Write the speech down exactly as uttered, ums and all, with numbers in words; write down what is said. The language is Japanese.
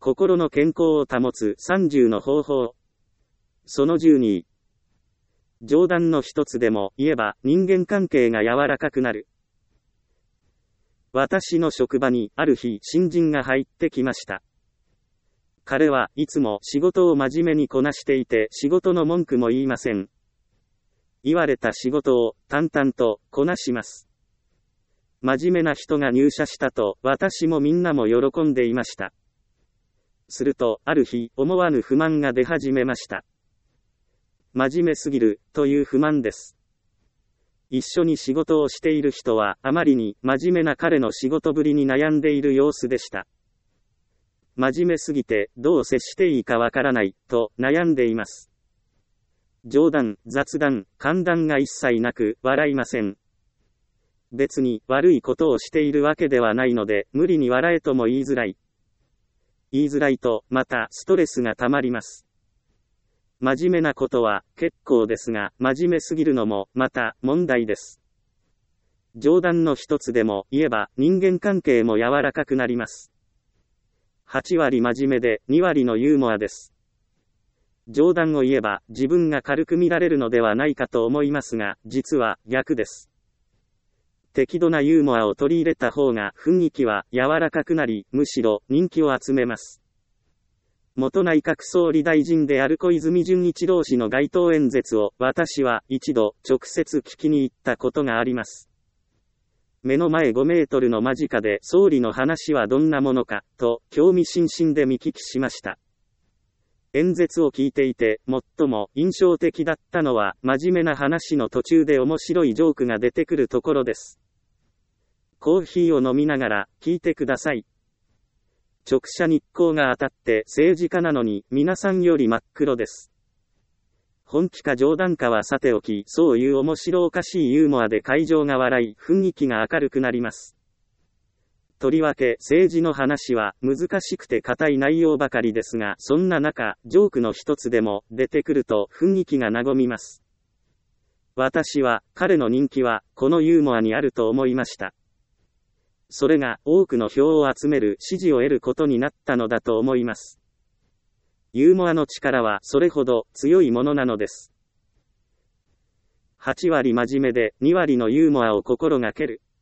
心の健康を保つさんじゅうの方法。そのじゅうに。冗談の一つでも言えば人間関係が柔らかくなる。私の職場にある日新人が入ってきました。彼はいつも仕事を真面目にこなしていて仕事の文句も言いません。言われた仕事を淡々とこなします。真面目な人が入社したと私もみんなも喜んでいました。するとある日思わぬ不満が出始めました。真面目すぎるという不満です。一緒に仕事をしている人はあまりに真面目な彼の仕事ぶりに悩んでいる様子でした。真面目すぎてどう接していいかわからないと悩んでいます。冗談、雑談、歓談が一切なく笑いません。別に悪いことをしているわけではないので無理に笑えとも言いづらい。言いづらいとまたストレスがたまります。真面目なことは結構ですが真面目すぎるのもまた問題です。冗談の一つでも言えば人間関係も柔らかくなります。はちわり真面目でにわりのユーモアです。冗談を言えば自分が軽く見られるのではないかと思いますが実は逆です。適度なユーモアを取り入れた方が雰囲気は柔らかくなりむしろ人気を集めます。元内閣総理大臣である小泉純一郎氏の街頭演説を私は一度直接聞きに行ったことがあります。目の前ごメートルの間近で総理の話はどんなものかと興味津々で見聞きしました。演説を聞いていて最も印象的だったのは真面目な話の途中で面白いジョークが出てくるところです。コーヒーを飲みながら聞いてください。直射日光が当たって政治家なのに皆さんより真っ黒です。本気か冗談かはさておき、そういう面白おかしいユーモアで会場が笑い、雰囲気が明るくなります。とりわけ政治の話は難しくて硬い内容ばかりですが、そんな中、ジョークの一つでも出てくると雰囲気が和みます。私は彼の人気はこのユーモアにあると思いました。それが多くの票を集める支持を得ることになったのだと思います。ユーモアの力はそれほど強いものなのです。はちわり真面目でにわりのユーモアを心がける。